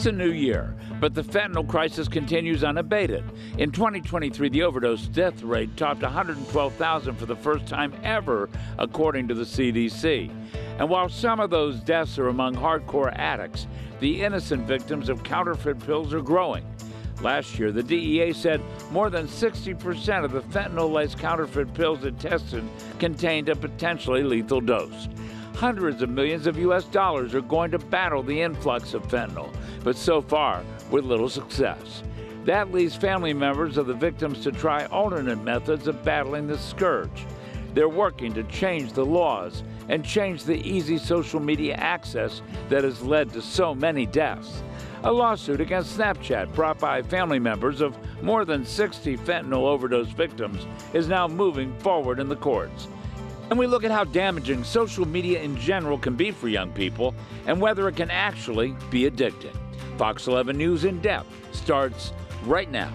It's a new year, but the fentanyl crisis continues unabated. In 2023, the overdose death rate topped 112,000 for the first time ever, according to the CDC. And while some of those deaths are among hardcore addicts, the innocent victims of counterfeit pills are growing. Last year, the DEA said more than 60% of the fentanyl-laced counterfeit pills it tested contained a potentially lethal dose. Hundreds of millions of U.S. dollars are going to battle the influx of fentanyl, but so far with little success. That leaves family members of the victims to try alternate methods of battling the scourge. They're working to change the laws and change the easy social media access that has led to so many deaths. A lawsuit against Snapchat brought by family members of more than 60 fentanyl overdose victims is now moving forward in the courts. And we look at how damaging social media in general can be for young people and whether it can actually be addicting. Fox 11 News In Depth starts right now.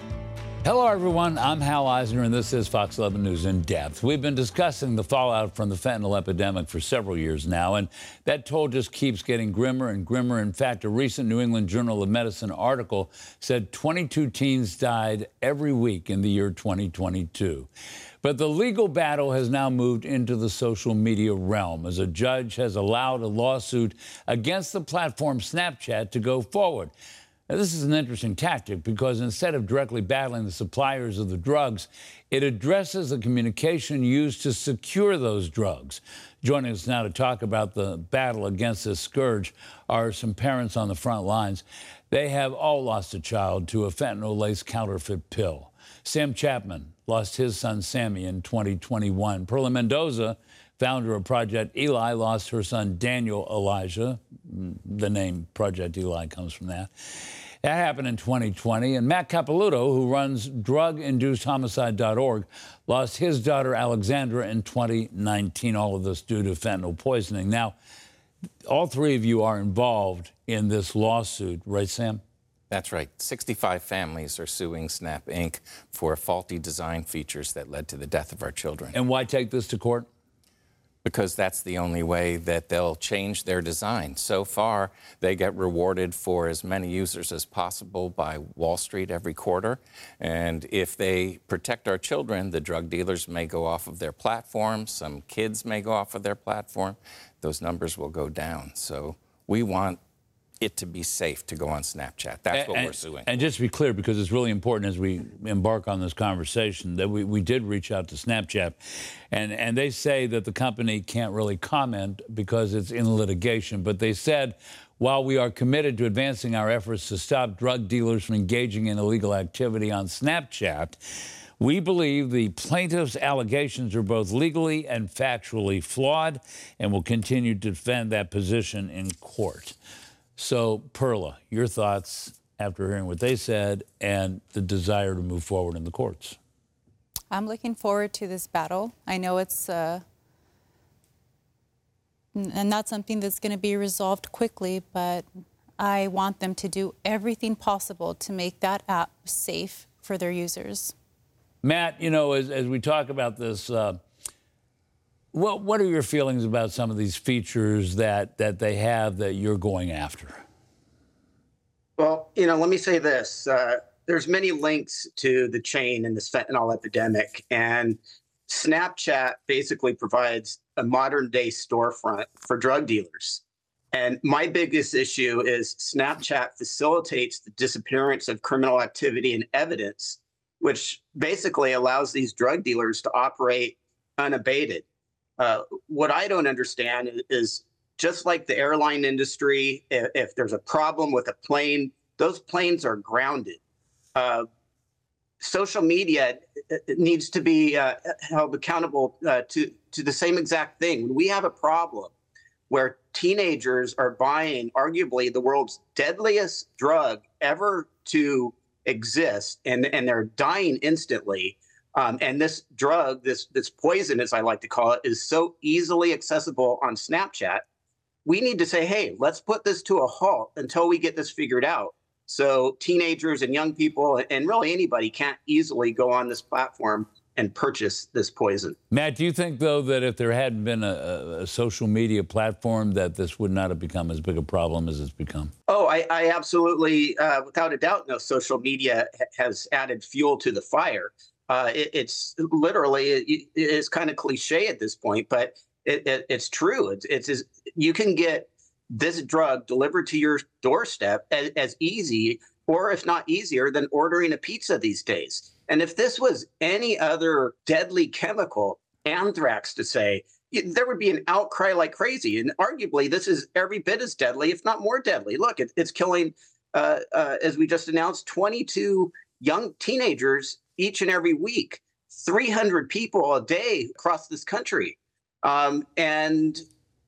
Hello, everyone. I'm Hal Eisner, and this is Fox 11 News In Depth. We've been discussing the fallout from the fentanyl epidemic for several years now, and that toll just keeps getting grimmer and grimmer. In fact, a recent New England Journal of Medicine article said 22 teens died every week in the year 2022. But the legal battle has now moved into the social media realm as a judge has allowed a lawsuit against the platform Snapchat to go forward. Now, this is an interesting tactic because instead of directly battling the suppliers of the drugs, it addresses the communication used to secure those drugs. Joining us now to talk about the battle against this scourge are some parents on the front lines. They have all lost a child to a fentanyl-laced counterfeit pill. Sam Chapman lost his son Sammy in 2021. Perla Mendoza, founder of Project Eli, lost her son Daniel Elijah. The name Project Eli comes from that. That happened in 2020. And Matt Capilouto, who runs druginducedhomicide.org, lost his daughter Alexandra in 2019, all of this due to fentanyl poisoning. Now, all three of you are involved in this lawsuit, right, Sam? That's right. 65 families are suing Snap Inc. for faulty design features that led to the death of our children. And why take this to court? Because that's the only way that they'll change their design. So far, they get rewarded for as many users as possible by Wall Street every quarter. And if they protect our children, the drug dealers may go off of their platform. Some kids may go off of their platform. Those numbers will go down. So we want it to be safe to go on Snapchat. That's what we're suing. And just to be clear, because it's really important as we embark on this conversation, that we did reach out to Snapchat, and they say that the company can't really comment because it's in litigation. But they said, while we are committed to advancing our efforts to stop drug dealers from engaging in illegal activity on Snapchat, we believe the plaintiff's allegations are both legally and factually flawed and will continue to defend that position in court. So, Perla, your thoughts after hearing what they said and the desire to move forward in the courts? I'm looking forward to this battle. I know it's not something that's going to be resolved quickly, but I want them to do everything possible to make that app safe for their users. Matt, you know, as we talk about this, what are your feelings about some of these features that they have that you're going after? Well, you know, let me say this. There's many links to the chain in this fentanyl epidemic, and Snapchat basically provides a modern-day storefront for drug dealers. And my biggest issue is Snapchat facilitates the disappearance of criminal activity and evidence, which basically allows these drug dealers to operate unabated. What I don't understand is just like the airline industry, if there's a problem with a plane, those planes are grounded. Social media needs to be held accountable to the same exact thing. When we have a problem where teenagers are buying arguably the world's deadliest drug ever to exist, and they're dying instantly, and this drug, this poison, as I like to call it, is so easily accessible on Snapchat, we need to say, hey, let's put this to a halt until we get this figured out. So teenagers and young people and really anybody can't easily go on this platform and purchase this poison. Matt, do you think, though, that if there hadn't been a social media platform, that this would not have become as big a problem as it's become? Oh, I absolutely, without a doubt, no, social media has added fuel to the fire. It's literally, it's kind of cliche at this point, but it's true. It's you can get this drug delivered to your doorstep as easy, or if not easier, than ordering a pizza these days. And if this was any other deadly chemical, anthrax to say, there would be an outcry like crazy. And arguably, this is every bit as deadly, if not more deadly. Look, it's killing, as we just announced, 22 young teenagers each and every week, 300 people a day across this country. And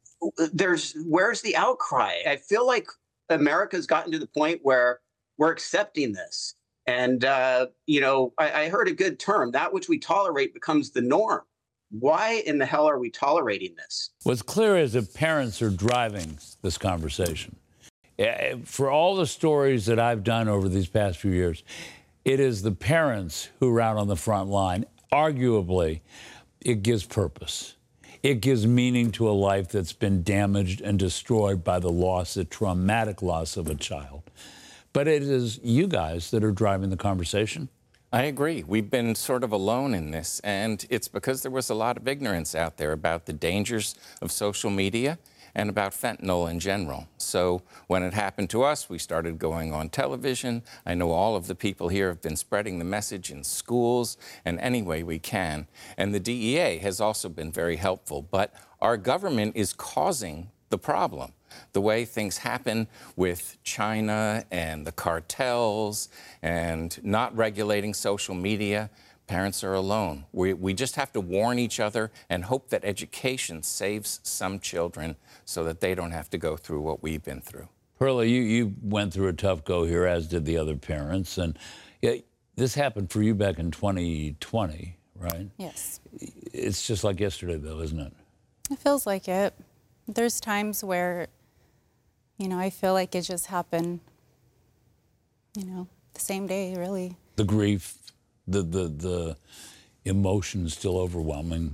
where's the outcry? I feel like America's gotten to the point where we're accepting this. And, I heard a good term, that which we tolerate becomes the norm. Why in the hell are we tolerating this? What's clear is that parents are driving this conversation. For all the stories that I've done over these past few years, it is the parents who are out on the front line. Arguably, it gives purpose. It gives meaning to a life that's been damaged and destroyed by the traumatic loss of a child. But it is you guys that are driving the conversation. I agree. We've been sort of alone in this, and it's because there was a lot of ignorance out there about the dangers of social media and about fentanyl in general. So when it happened to us, we started going on television. I know all of the people here have been spreading the message in schools and any way we can. And the DEA has also been very helpful, but our government is causing the problem. The way things happen with China and the cartels and not regulating social media, parents are alone. We just have to warn each other and hope that education saves some children so that they don't have to go through what we've been through. Perla, you went through a tough go here, as did the other parents. And this happened for you back in 2020, right? Yes. It's just like yesterday, though, isn't it? It feels like it. There's times where, I feel like it just happened, the same day, really. The grief, the emotion still overwhelming.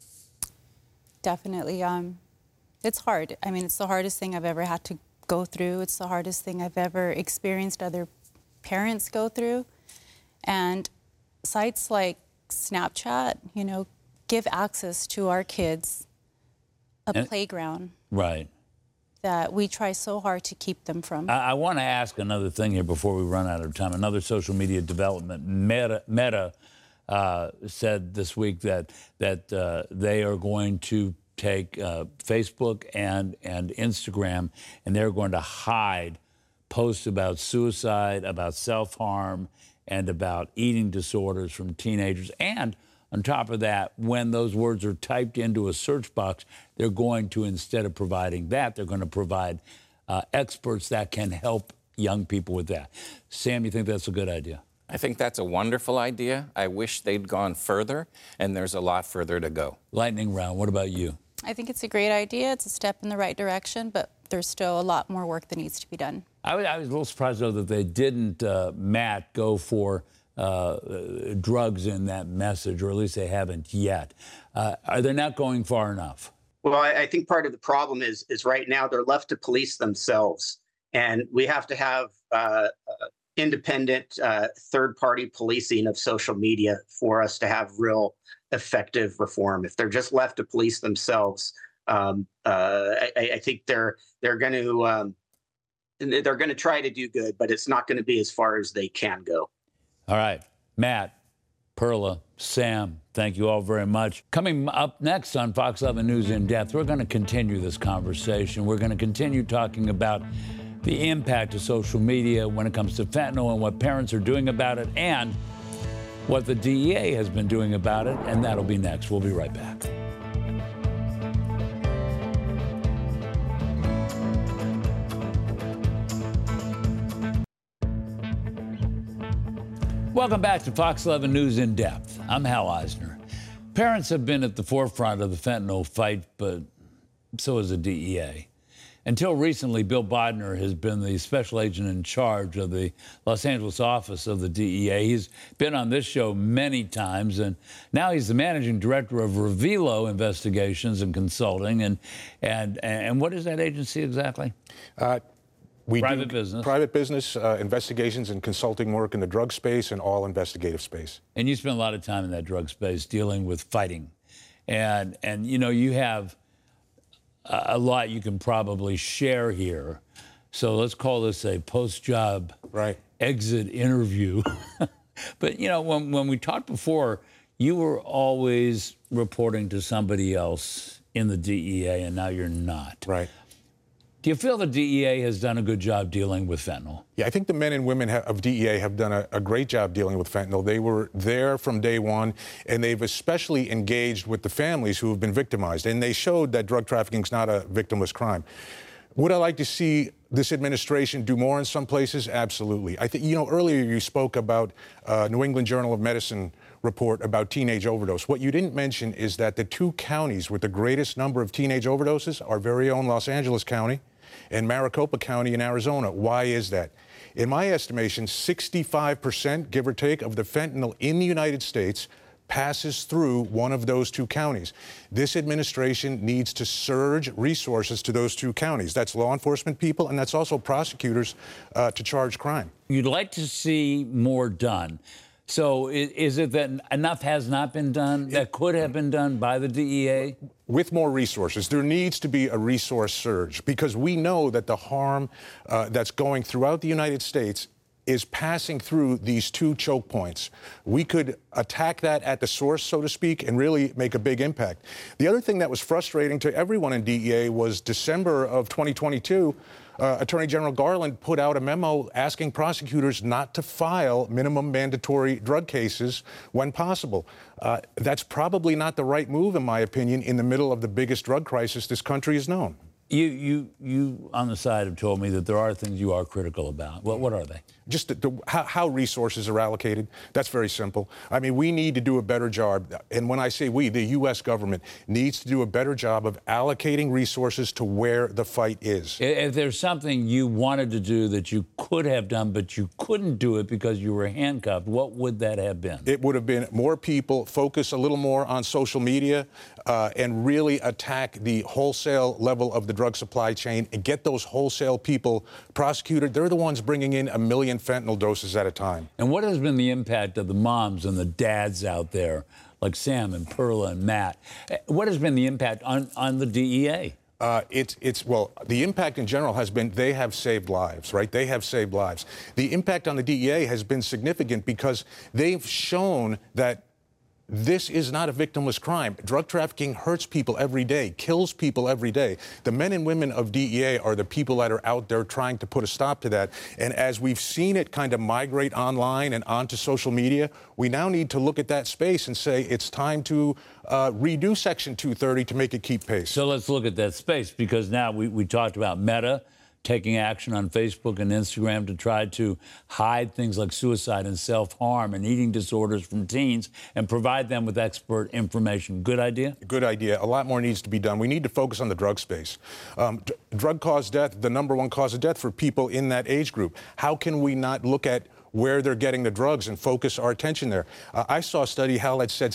Definitely. It's hard. I mean, it's the hardest thing I've ever had to go through. It's the hardest thing I've ever experienced other parents go through. And sites like Snapchat, give access to our kids a playground. Right. That we try so hard to keep them from. I want to ask another thing here before we run out of time. Another social media development. Meta said this week that they are going to take Facebook and Instagram, and they're going to hide posts about suicide, about self-harm, and about eating disorders from teenagers. And on top of that, when those words are typed into a search box, they're going to, instead of providing that, they're going to provide experts that can help young people with that. Sam, you think that's a good idea? I think that's a wonderful idea. I wish they'd gone further, and there's a lot further to go. Lightning round, what about you? I think it's a great idea. It's a step in the right direction, but there's still a lot more work that needs to be done. I was a little surprised, though, that they didn't, Matt, go for drugs in that message, or at least they haven't yet. Are they not going far enough? Well, I think part of the problem is right now they're left to police themselves. And we have to have independent third-party policing of social media for us to have real effective reform. If they're just left to police themselves, I think they're going to try to do good, but it's not going to be as far as they can go. All right, Matt, Perla, Sam, thank you all very much. Coming up next on Fox 11 News In Depth, we're going to continue this conversation. We're going to continue talking about the impact of social media when it comes to fentanyl and what parents are doing about it, and what the DEA has been doing about it, and that'll be next. We'll be right back. Welcome back to Fox 11 News In Depth. I'm Hal Eisner. Parents have been at the forefront of the fentanyl fight, but so has the DEA. Until recently, Bill Bodner has been the special agent in charge of the Los Angeles office of the DEA. He's been on this show many times, and now he's the managing director of Revilo Investigations and Consulting. And what is that agency exactly? We Private do business. Private business investigations and consulting work in the drug space and all investigative space. And you spend a lot of time in that drug space dealing with fighting. And you know, you have a lot you can probably share here. So let's call this a post-job exit interview. But, you know, when we talked before, you were always reporting to somebody else in the DEA, and now you're not. Right. Do you feel the DEA has done a good job dealing with fentanyl? Yeah, I think the men and women of DEA have done a great job dealing with fentanyl. They were there from day one, and they've especially engaged with the families who have been victimized. And they showed that drug trafficking is not a victimless crime. Would I like to see this administration do more in some places? Absolutely. I think, you know, earlier you spoke about New England Journal of Medicine report about teenage overdose. What you didn't mention is that the two counties with the greatest number of teenage overdoses, our very own Los Angeles County and Maricopa County in Arizona. Why is that? In my estimation, 65%, give or take, of the fentanyl in the United States passes through one of those two counties. This administration needs to surge resources to those two counties. That's law enforcement people, and that's also prosecutors to charge crime. You'd like to see more done. So is it that enough has not been done that could have been done by the DEA? With more resources. There needs to be a resource surge because we know that the harm that's going throughout the United States is passing through these two choke points. We could attack that at the source, so to speak, and really make a big impact. The other thing that was frustrating to everyone in DEA was December of 2022, Attorney General Garland put out a memo asking prosecutors not to file minimum mandatory drug cases when possible. That's probably not the right move, in my opinion, in the middle of the biggest drug crisis this country has known. You on the side have told me that there are things you are critical about. What are they? Just how resources are allocated. That's very simple. I mean, we need to do a better job. And when I say we, the U.S. government needs to do a better job of allocating resources to where the fight is. If there's something you wanted to do that you could have done, but you couldn't do it because you were handcuffed, what would that have been? It would have been more people, focus a little more on social media, and really attack the wholesale level of the drug supply chain and get those wholesale people prosecuted. They're the ones bringing in 1 million fentanyl doses at a time. And what has been the impact of the moms and the dads out there, like Sam and Perla and Matt? What has been the impact on the DEA? Well, the impact in general has been they have saved lives, right? They have saved lives. The impact on the DEA has been significant because they've shown that this is not a victimless crime. Drug trafficking hurts people every day, kills people every day. The men and women of DEA are the people that are out there trying to put a stop to that. And as we've seen it kind of migrate online and onto social media, we now need to look at that space and say it's time to redo Section 230 to make it keep pace. So let's look at that space, because now we talked about Meta taking action on Facebook and Instagram to try to hide things like suicide and self-harm and eating disorders from teens and provide them with expert information. Good idea? Good idea. A lot more needs to be done. We need to focus on the drug space. Drug-caused death, the #1 cause of death for people in that age group. How can we not look at where they're getting the drugs and focus our attention there? I saw a study, Hal, that said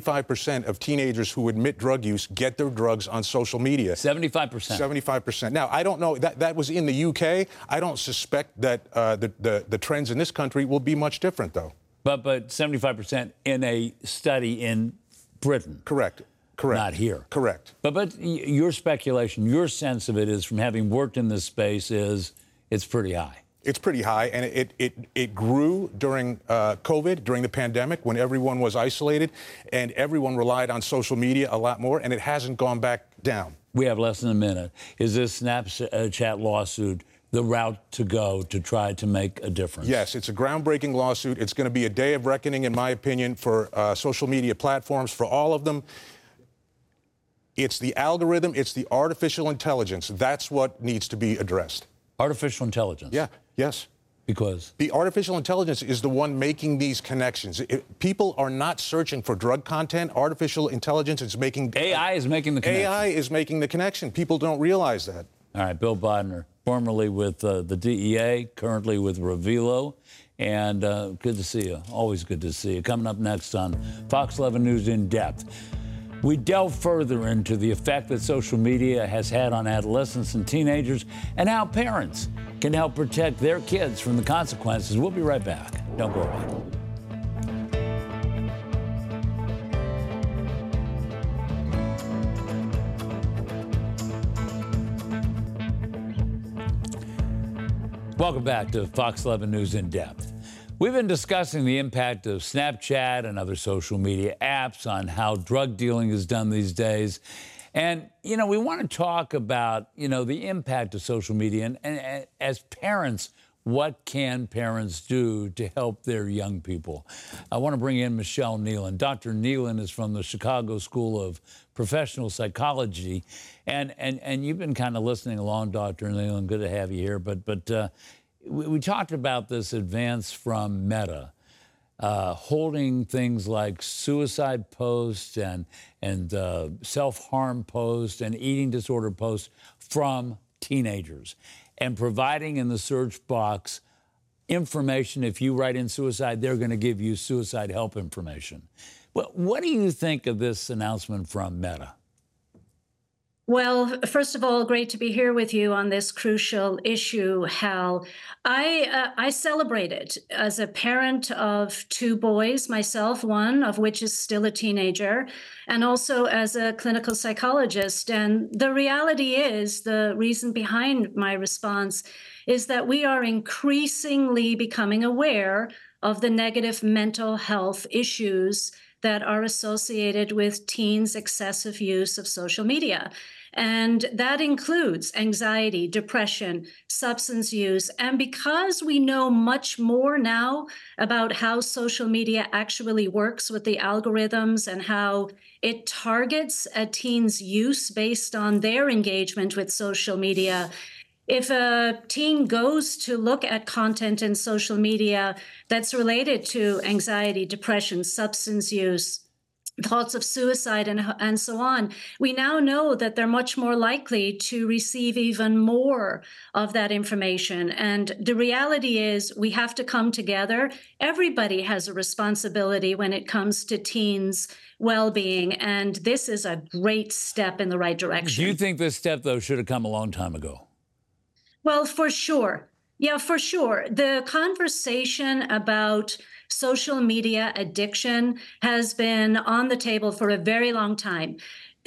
75% of teenagers who admit drug use get their drugs on social media. 75%? 75%. Now, I don't know, that was in the UK. I don't suspect that the trends in this country will be much different, though. But 75% in a study in Britain. Correct. Not here. Correct. But your speculation, your sense of it is, from having worked in this space, is it's pretty high. It's pretty high, and it grew during COVID, during the pandemic, when everyone was isolated, and everyone relied on social media a lot more, and it hasn't gone back down. We have less than a minute. Is this Snapchat lawsuit the route to go to try to make a difference? Yes, it's a groundbreaking lawsuit. It's going to be a day of reckoning, in my opinion, for social media platforms, for all of them. It's the algorithm, it's the artificial intelligence. That's what needs to be addressed. Artificial intelligence? Yeah, yes. Because? The artificial intelligence is the one making these connections. People are not searching for drug content. Artificial intelligence is making... AI is making the connection. AI is making the connection. People don't realize that. All right, Bill Bodner, formerly with the DEA, currently with Revilo. And good to see you. Always good to see you. Coming up next on Fox 11 News In Depth, we delve further into the effect that social media has had on adolescents and teenagers and how parents can help protect their kids from the consequences. We'll be right back. Don't go away. Welcome back to Fox 11 News In Depth. We've been discussing the impact of Snapchat and other social media apps on how drug dealing is done these days. And, you know, we want to talk about, you know, the impact of social media. And as parents, what can parents do to help their young people? I want to bring in Michelle Nealon. Dr. Nealon is from the Chicago School of Professional Psychology. And you've been kind of listening along, Dr. Nealon. Good to have you here. But we talked about this advance from Meta, holding things like suicide posts and self-harm posts and eating disorder posts from teenagers and providing in the search box information. If you write in suicide, they're going to give you suicide help information. Well, what do you think of this announcement from Meta? Well, first of all, great to be here with you on this crucial issue, Hal. I celebrate it as a parent of two boys, myself, one of which is still a teenager, and also as a clinical psychologist. And the reality is, the reason behind my response is that we are increasingly becoming aware of the negative mental health issues that are associated with teens' excessive use of social media. And that includes anxiety, depression, substance use. And because we know much more now about how social media actually works with the algorithms and how it targets a teen's use based on their engagement with social media, if a teen goes to look at content in social media that's related to anxiety, depression, substance use, thoughts of suicide, and so on, we now know that they're much more likely to receive even more of that information. And the reality is we have to come together. Everybody has a responsibility when it comes to teens' well-being, and this is a great step in the right direction. Do you think this step, though, should have come a long time ago? Well, for sure. Yeah, for sure. The conversation about social media addiction has been on the table for a very long time.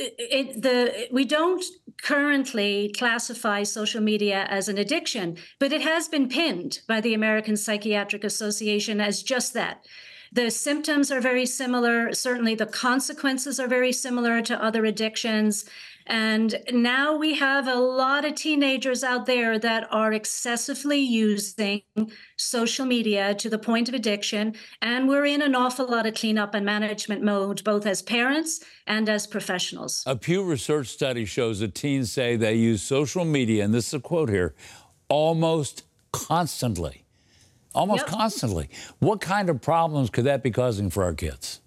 We don't currently classify social media as an addiction, but it has been pinned by the American Psychiatric Association as just that. The symptoms are very similar. Certainly the consequences are very similar to other addictions. And now we have a lot of teenagers out there that are excessively using social media to the point of addiction. And we're in an awful lot of cleanup and management mode, both as parents and as professionals. A Pew Research study shows that teens say they use social media, and this is a quote here, almost constantly. Almost constantly. What kind of problems could that be causing for our kids?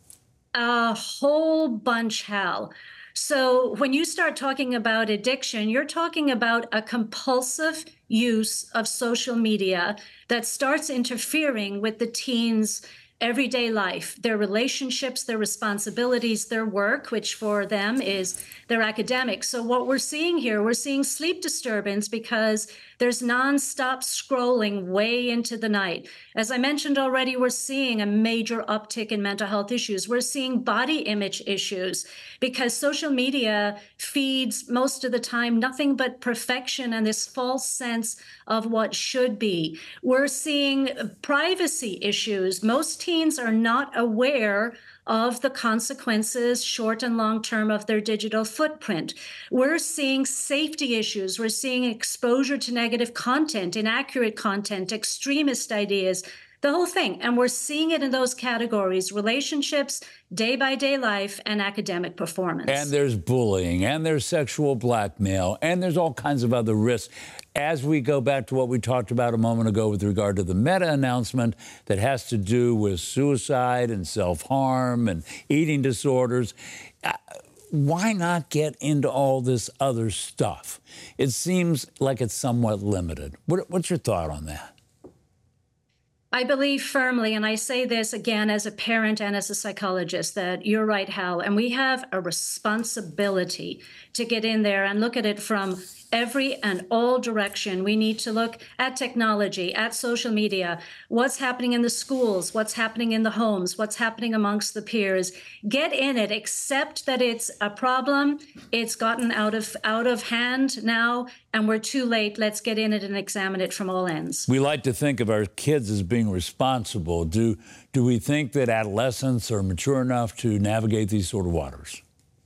A whole bunch, Hal. So when you start talking about addiction, you're talking about a compulsive use of social media that starts interfering with the teens' everyday life, their relationships, their responsibilities, their work, which for them is their academics. So what we're seeing here, we're seeing sleep disturbance because there's nonstop scrolling way into the night. As I mentioned already, we're seeing a major uptick in mental health issues. We're seeing body image issues because social media feeds most of the time nothing but perfection and this false sense of what should be. We're seeing privacy issues. Most teens are not aware of the consequences, short and long term, of their digital footprint. We're seeing safety issues. We're seeing exposure to negative content, inaccurate content, extremist ideas, the whole thing. And we're seeing it in those categories: relationships, day-by-day life, and academic performance. And there's bullying, and there's sexual blackmail, and there's all kinds of other risks. As we go back to what we talked about a moment ago with regard to the Meta announcement that has to do with suicide and self-harm and eating disorders, why not get into all this other stuff? It seems like it's somewhat limited. What's your thought on that? I believe firmly, and I say this again as a parent and as a psychologist, that you're right, Hal, and we have a responsibility to get in there and look at it from every and all direction. We need to look at technology, at social media, what's happening in the schools, what's happening in the homes, what's happening amongst the peers. Get in it, accept that it's a problem. It's gotten out of hand now, and we're too late. Let's get in it and examine it from all ends. We like to think of our kids as being responsible. Do we think that adolescents are mature enough to navigate these sort of waters?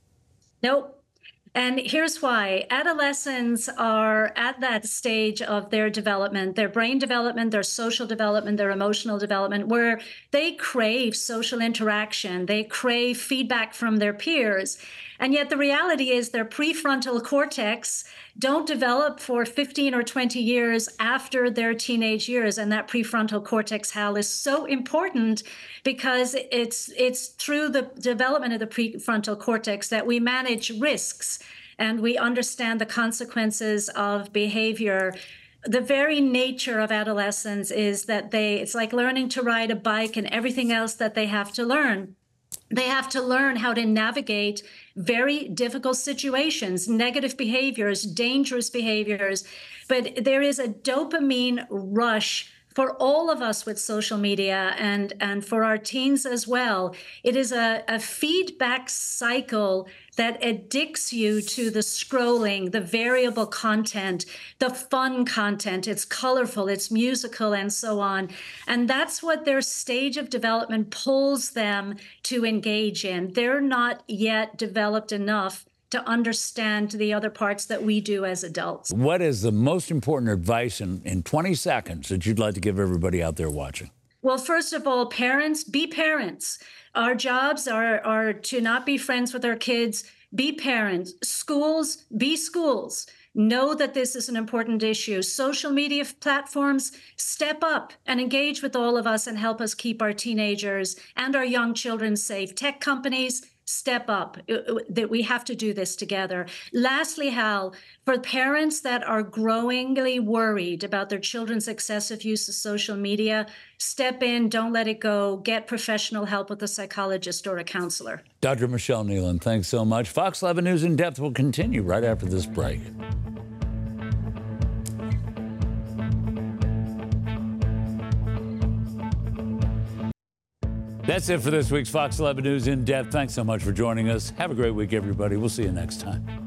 Nope. And here's why. Adolescents are at that stage of their development, their brain development, their social development, their emotional development, where they crave social interaction. They crave feedback from their peers. And yet the reality is their prefrontal cortex don't develop for 15 or 20 years after their teenage years. And that prefrontal cortex, Hal, is so important because it's through the development of the prefrontal cortex that we manage risks and we understand the consequences of behavior. The very nature of adolescence is that it's like learning to ride a bike and everything else that they have to learn. They have to learn how to navigate very difficult situations, negative behaviors, dangerous behaviors. But there is a dopamine rush for all of us with social media and for our teens as well. It is a feedback cycle that addicts you to the scrolling, the variable content, the fun content. It's colorful, it's musical, and so on. And that's what their stage of development pulls them to engage in. They're not yet developed enough to understand the other parts that we do as adults. What is the most important advice in 20 seconds that you'd like to give everybody out there watching? Well, first of all, parents, be parents. Our jobs are to not be friends with our kids, be parents. Schools, be schools. Know that this is an important issue. Social media platforms, step up and engage with all of us and help us keep our teenagers and our young children safe. Tech companies, step up, that we have to do this together. Lastly, Hal, for parents that are growingly worried about their children's excessive use of social media, step in, don't let it go, get professional help with a psychologist or a counselor. Dr. Michelle Nealon, thanks so much. Fox 11 News in Depth will continue right after this break. That's it for this week's Fox 11 News in Depth. Thanks so much for joining us. Have a great week, everybody. We'll see you next time.